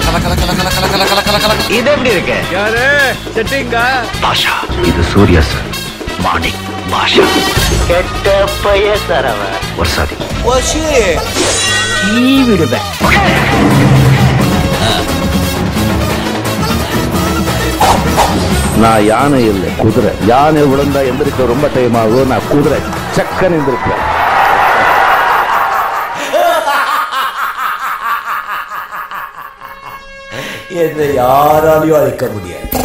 இது எப்படி இருக்கு? யாரு செட்டிங்கா? பாஷா, இது சூர்யா சார். மாணிக் பாஷா. கெட்ட பைய சார் அவன். ஒரு சாதி விடுவேன். நான் யானை இல்லை, குதிரை. யானை விழுந்தா எந்திரிக்க ரொம்ப டைம் ஆகும். நான் குதிரை சக்கன் எந்திருப்பேன். என்னை யாராலையும் அழைக்க முடியாது.